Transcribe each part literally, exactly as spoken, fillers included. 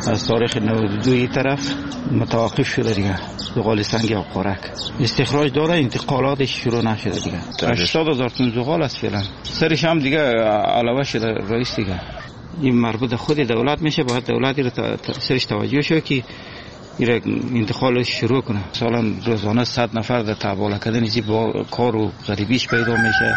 از تاریخ نود و دو این طرف متوقف شده دیگه. زغال سنگ آبخورک استخراج داره، انتقالاتش شروع نشده دیگه. هشتاد هزار تن زغال است فعلا. سرش هم دیگه علاوه شده رئیس دیگه. این مربوط خود دولت میشه، باید دولتی رو سرش توجه شه که این انتقالش شروع کنه. مثلا روزانه صد نفر در تحوال کردن چی با کار و غریبیش پیدا میشه.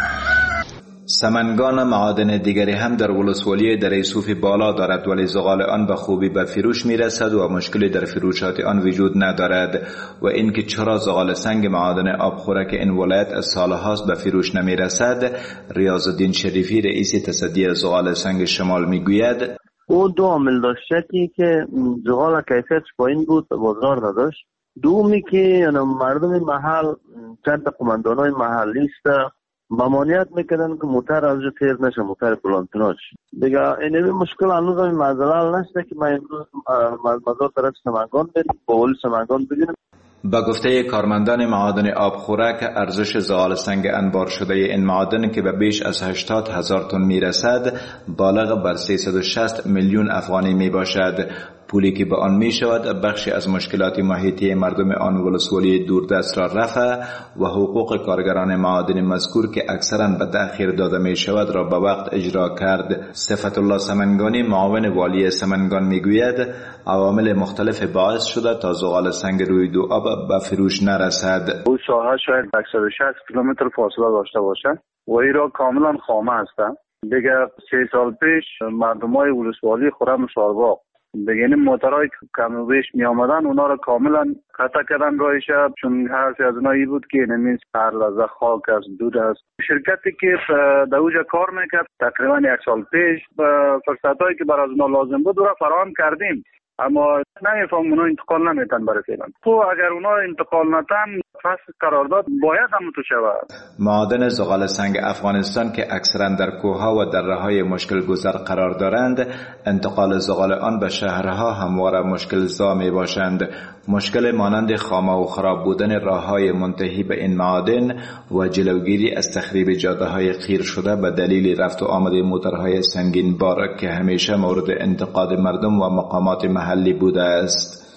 سمنگان معادن دیگری هم در ولسوالی دره صوف بالا دارد، ولی زغال آن به خوبی به فروش میرسد و مشکلی در فروشات آن وجود ندارد. و اینکه چرا زغال سنگ معادن آبخورک این ولایت از سالهاست به فروش نمیرسد، ریاض الدین شریفی رئیس تصدی زغال سنگ شمال میگوید او دو عامل داشته که زغال کیفیتش پایین بود، بازار نداشت. دومی که مردم محل چند تا قماندانای محلی است ممانعت میکردن که موتر از جو تیر نشه، موتر پلانتناش دیگه. این مشکل هنوز هم معضل نشده که ما امروز مزار طرف سمنگان بریم با ولی سمنگان بگیریم. با گفته کارمندان معادن آبخورک، ارزش زغال سنگ انبار شده این معادن که به بیش از هشتاد هزار تن میرسد بالغ بر سیصد و شصت میلیون افغانی می باشد. پولی که به آن می شود بخشی از مشکلات محیطی مردم آن ولسوالی دوردست را رفع و حقوق کارگران معادن مذکور که اکثرا به تأخیر داده می شود را به وقت اجرا کرد. صفت الله سمنگانی معاون والی سمنگان می گوید عوامل مختلف باعث شده تا زغال سنگ روی دو آب به فروش نرسد. او ساحه شاید صد و شصت کیلومتر فاصله داشته باشد و این را کاملا خامه هستند. دیگه سه سال پیش مردمای ولسوالی خرم شارباغ دیگه این موترهای کم و بیش می آمدن، اونا را کاملا قطع کردن راه شب، چون حرفی از اونها ای بود که نمیز هر لحظه خاک است، دود است. شرکتی که در اوجا کار میکرد تقریبا یک سال پیش فرصتهایی که برای از اونا لازم بود را فراهم کردیم، اما نمیفهم اونا انتقال نمیتن برای فعلا. تو اگر اونا انتقال نتن فصل قرارداد باید هم تو شود. معادن زغال سنگ افغانستان که اکثرا در کوهها و دره‌های مشکل گذر قرار دارند، انتقال زغال آن به شهرها همواره مشکل زا می باشند. مشکل مانند خامه و خراب بودن راههای منتهی به این معادن و جلوگیری از تخریب جاده‌های قیر شده به دلیل رفت و آمد موترهای سنگین بار که همیشه مورد انتقاد مردم و مقامات محلی بوده است.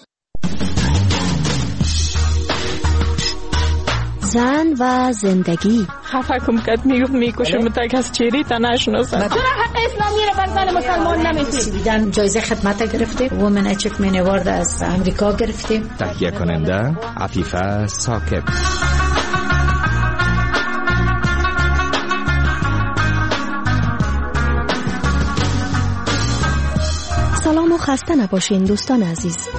زن و زندگی. خفه کم کد میگفت میکشم تا کس چیری تا نشناسم. چرا حق اسلامی رو بر زن مسلمان نمیدی؟ دیدن جایزه خدمت گرفته، وومن اچیومنت اوارد از امریکا گرفته. تهیه کننده عفیفه ساکب. سلام و خسته نباشین دوستان عزیز.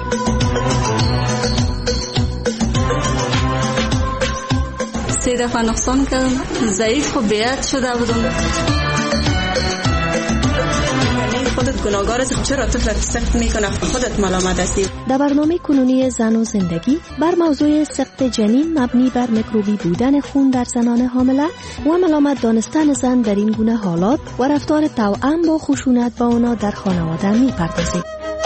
سه دفعه نقصان کردم، ضعیف و بیعت شده بودم. خودت گناهگار هستی، چرا طفلت سخت میکنه؟ خودت ملامت هستی. در برنامه کنونی زن و زندگی بر موضوع سقط جنین مبنی بر میکروبی بودن خون در زنان حامله و ملامت دانستن زن در این گونه حالات و رفتار توأم با خشونت با اونا در خانواده میپردازیم.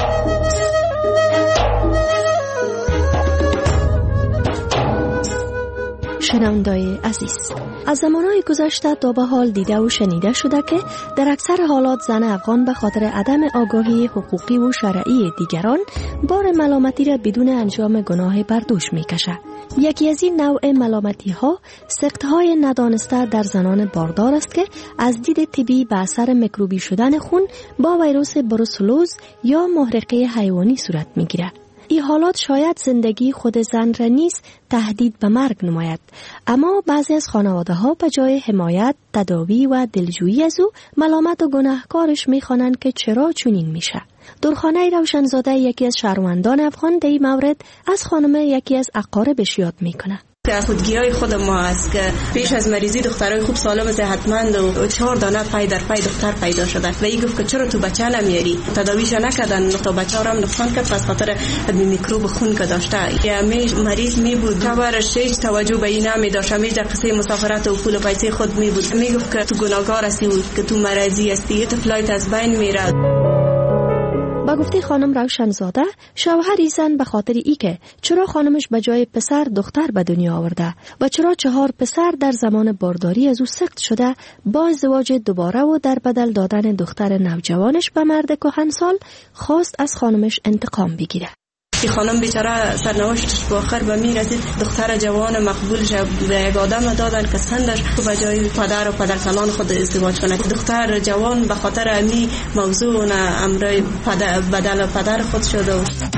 شنوندای عزیز، از زمانهای گذشته تا به حال دیده و شنیده شده که در اکثر حالات زن افغان به خاطر عدم آگاهی حقوقی و شرعی دیگران بار ملامتی را بدون انجام گناه بر دوش میکشه. یکی از این نوع ملامتی ها سقط های ندانسته در زنان باردار است که از دید طبی به اثر میکروبی شدن خون با ویروس بروسلوز یا محرقه حیوانی صورت میگیرد. این حالات شاید زندگی خود زن را نیز تهدید به مرگ نماید، اما بعضی از خانواده ها به جای حمایت، تداوی و دلجویی از او ملامت و گناهکارش میخوانند که چرا چنین میشه. درخانه روشنزاده یکی از شهروندان افغان در این مورد از خانم یکی از اقاربش یاد میکنه. در خودگیری خود ما است که پیش از مریضی دخترای خوب سالم صحتمند و چهار دانه پای در پای دختر پیدا شده و این گفت که چرا تو بچه نمیاری؟ تداویش نکردن تا بچه را هم نقصان کرد پس خاطر میکروب خون که داشته. یا مریض می بود خبرش هیچ توجه به این نمی داشت، همیشه در قصه مسافرت و پول و پیسه خود می بود. می گفت که تو گناهکار هستی و که تو مرضی هستی، تو فلایت از بین میره. به به گفته خانم روشنزاده، شوهر زن به خاطر ای که چرا خانمش به جای پسر دختر به دنیا آورده و چرا چهار پسر در زمان بارداری از او سقط شده، با ازدواج دوباره و در بدل دادن دختر نوجوانش به مرد کهنسال خواست از خانمش انتقام بگیره. این خانم بیچاره سرنوشتش با آخر به می رسید. دختر جوان مقبولش به یک آدم دادن که سندش به جای پدر و پدرسالان خود ازدواج کنه. دختر جوان به خاطر امی موضوع امر پدر بدل پدر خود شده.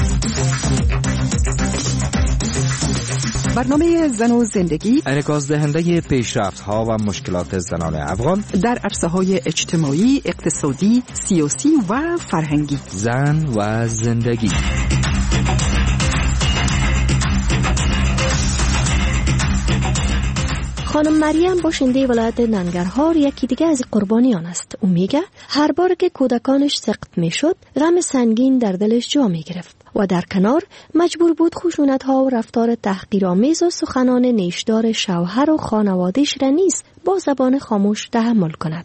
برنامه زن و زندگی انعکاس دهنده پیشرفت‌ها و مشکلات زنان افغان در عرصه‌های اجتماعی، اقتصادی، سیاسی و فرهنگی. زن و زندگی. خانم مریم باشنده ولایت ننگرهار یکی دیگه از قربانیان است. او میگه هر بار که کودکانش سقط میشد غم سنگین در دلش جا میگرفت و در کنار مجبور بود خشونت‌ها و رفتار تحقیرآمیز و سخنان نیشدار شوهر و خانواده‌اش را نیز با زبان خاموش تحمل کند.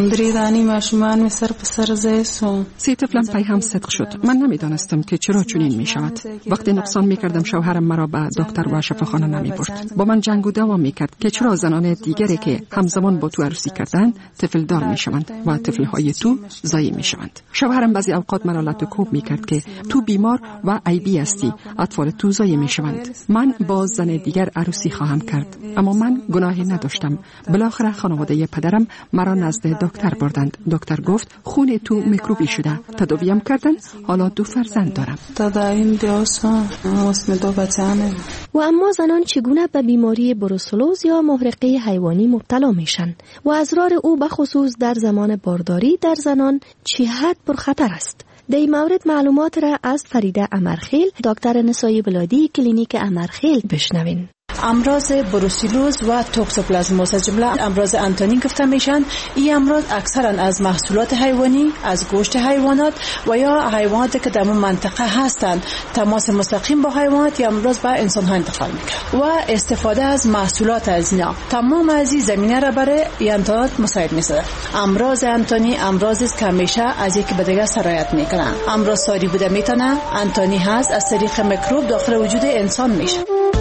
سه طفلم پی هم صدق شد. من نمیدانستم که چرا چنین می شود. وقتی نقصان می کردم شوهرم مرا به دکتر و شفاخانه نمی برد. با من جنگ و دعوا می کرد که چرا زنان دیگری که همزمان با تو عروسی کردند طفل دار می شوند و طفل های تو ضایع می شوند. شوهرم بعضی اوقات مرا لط و کوب می کرد که تو بیمار و عیبی هستی، اطفال تو ضایع می شوند. من با زن دیگر عروسی خواهم کرد، اما من گناهی نداشتم. بالاخره خانواده پدرم مرا نزد دکتر بردند. دکتر گفت خون تو میکروبی شده. تداویم کردن. حالا دو فرزند دارم. و اما زنان چگونه به بیماری بروسلوز یا محرقه حیوانی مبتلا میشن و اضرار او به خصوص در زمان بارداری در زنان چه حد پرخطر است؟ در این مورد معلومات را از فریده امرخیل، دکتر نسایی بلادی کلینیک امرخیل بشنوین. امراض بروسلوز و توکسوپلازموس از جمله امراض انتونی گفته میشن. این امراض اکثرا از محصولات حیوانی، از گوشت حیوانات و یا حیواناتی که در منطقه هستند تماس مستقیم با حیوانات یا امراض به انسان ها انتقال میکنه و استفاده از محصولات از اینا تمام از این زمینه را برای انتانات مساعد میسازه. امراض انتونی امراضی است که همیشه از یکی به دیگر سرایت میکنه. امراض ساری بوده میتونه انتونی هست از طریق میکروب داخل وجود انسان میشه.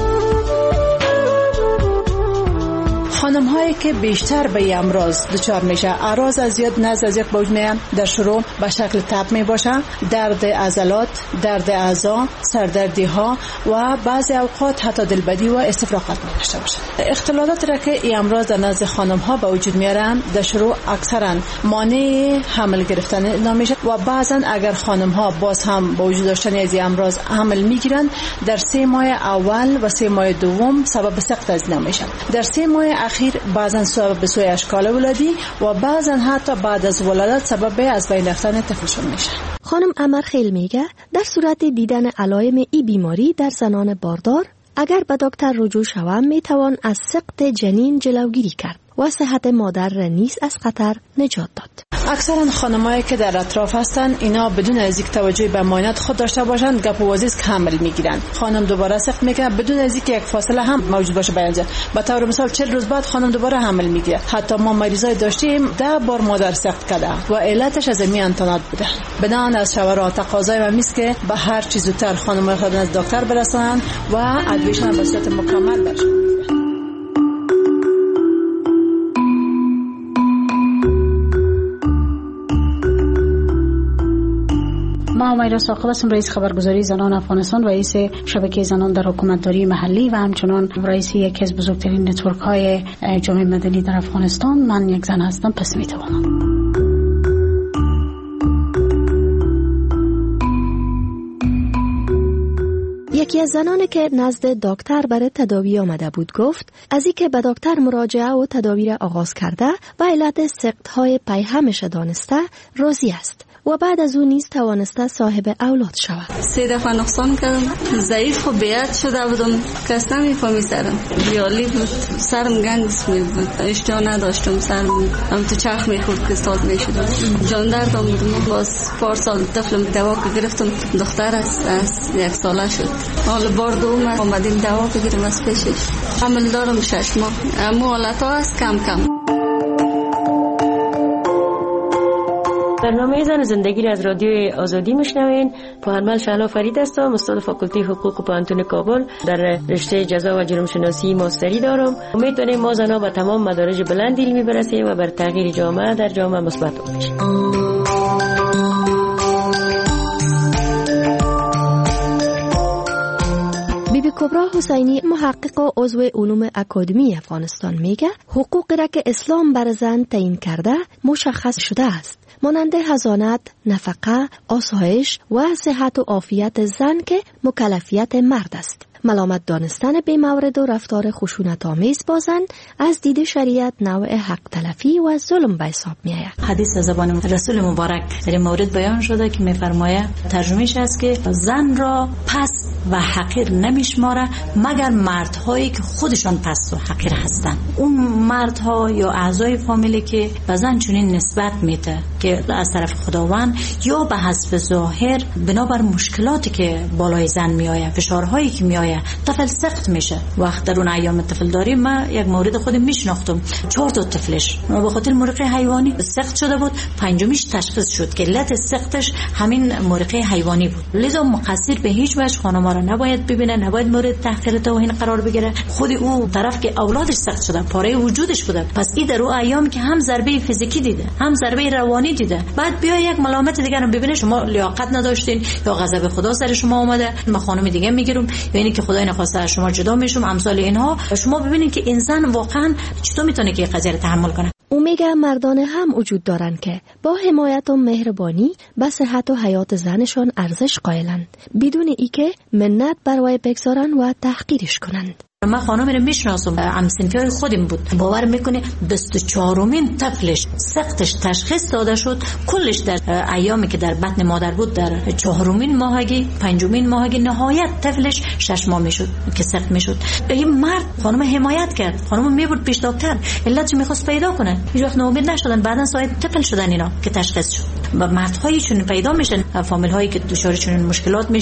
خانم هایی که بیشتر به این امراض دچار میشه، اعراض از زیاد نزد از یک به وجود میان. در شروع به شکل تب می باشه، درد عضلات، درد اعضا، سردردی ها و بعضی اوقات حتی دلبدی و استفراغات می داشته باشه. اختلالات را که این امراض در نزد خانم ها به وجود میارن در شروع اکثرا مانع حمل گرفتن نمیشه و بعضا اگر خانم ها باز هم با وجود داشتن از این امراض حمل میگیرن در سه ماه اول و سه ماه دوم سبب سقط از نمیشه. در سه ماه اخیر بعضن سبب سوی اشکال ولادی و بعضن حتی بعد از ولادت سبب از بین رفتن طفلشون میشه. خانم امرخیل میگه در صورت دیدن علائم ای بیماری در زنان باردار اگر به دکتر رجوع شوند میتوان از سقط جنین جلوگیری کرد و صحت مادر را نیز از خطر نجات داد. اکثرا خانمایی که در اطراف هستن اینا بدون از اینکه توجه به معاینات خود داشته باشند گپ و وازی که حمل میگیرن. خانم دوباره سقط میکنه بدون از اینکه یک فاصله هم موجود باشه بیان جا. به طور مثال چهل روز بعد خانم دوباره حمل میگیره. حتی ما مریضای داشتیم ده بار مادر سقط کرده و علتش از می انتانات بوده. بنان از شوهرها تقاضای ما میست که به هر چیز زودتر خانمای خود از دکتر برسونن و ادویه‌شان به صورت مکمل برشن. ما امیرا ساقب هستم، رئیس خبرگزاری زنان افغانستان و رئیس شبکه زنان در حکومتداری محلی و همچنان رئیس یکی از بزرگترین نتورک های جامعه مدنی در افغانستان. من یک زن هستم، پس میتوانم. یکی از زنانی که نزد دکتر برای تداوی آمده بود گفت از اینکه به دکتر مراجعه و تداوی را آغاز کرده و علت سقط‌های پیهمش دانسته راضی است و بعد از اون نیز توانسته صاحب اولاد شود. سه دفعه نقصان کردم، ضعیف و بیعت شده بودم، کس نمیفهمی سرم بیالی بود، سرم گندس می بود، اشتها نداشتم، سرم هم تو چرخ میخورد که ساز میشد، جان دردم بودم. باز پار سال طفلم دوا که گرفتم، دختر است از یک ساله شد. حالا بار دوم آمدیم دوا بگیرم از پیشش. حمل دارم شش ماه، اما حالت ها است کم کم. به نام جامعه زن زندگی را از رادیوی آزادی میشنوین. پوهنمند شهلا فرید هستم، استاد فاکولته حقوق پوهنتون کابل، در رشته جزا و جرم شناسی ماستری دارم. امید داریم ما زنها به تمام مدارج بلند علمی برسیم و بر تغییر جامعه در جامعه مثبت باشیم. بیبی کبرا حسینی، محقق و عضو علوم اکادمی افغانستان، میگه حقوقی را که اسلام بر زن تعیین کرده مشخص شده است، مانند حضانت، نفقه، آسایش و صحت و عافیت زن که مکلفیت مرد است. ملامت دانستن بی مورد و رفتار خشونت آمیز با زن از دید شریعت نوع حق تلفی و ظلم به حساب می آید. حدیث از زبان رسول مبارک در مورد بیان شده که می‌فرماید، ترجمهش است که زن را پست و حقیر نمیشماره مگر مردهایی که خودشان پست و حقیر هستند. اون مردها یا اعضای فامیلی که به زن چنین نسبت میده که از طرف خداوند یا به حسب ظاهر بنابر مشکلاتی که بالای زن میآید، فشارهایی که میآید، طفل سخت میشه. وقت در اون ایام طفل داریم، من یک مورد خودم میشناختم، چهار تا طفلش به خاطر مرقه حیوانی سخت شده بود، پنجمیش تشخیص شد که علت سختش همین مرقه حیوانی بود. لذا مقصر به هیچ وجه خانم‌ها را نباید ببینه، نباید مورد تحقیر توهین قرار بگیره. خود او طرف که اولادش سخت شده، پاره وجودش بوده، پس این در اون ایام که هم ضربه فیزیکی دیده، هم ضربه روانی دیده، بعد بیا یک ملامت دیگه رو ببینه شما لیاقت نداشتین یا غضب خدا سر شما اومده، ما خانم دیگه میگیرم یا اینی که خدای نخواسته از شما جدا میشم، امثال اینها. شما ببینید که این زن واقعا چطور میتونه که قضیه رو تحمل کنه. او میگه مردان هم وجود دارن که با حمایت و مهربانی به صحت و حیات زنشان ارزش قائلند، بدون ای که منت برای بگذارن و تحقیرش کنند. من خانم رو میشناسم، همسنفی های خودم بود، باور میکنه بیست و چهارمین طفلش سختش تشخیص داده شد، کلش در ایامی که در بطن مادر بود در چهارمین ماهگی، پنجمین ماهگی، نهایت طفلش شش ماه میشد که سخت میشد. این مرد خانم حمایت کرد، خانم میبرد پیش دکتر، علتش میخواست پیدا کنه، هیچ وقت ناامید نشدن، بعدن صاحب طفل شدن اینا که تشخیص شد. و مردهایی چون پیدا میشن، فامیل هایی که دچار چنین مشکلات میشن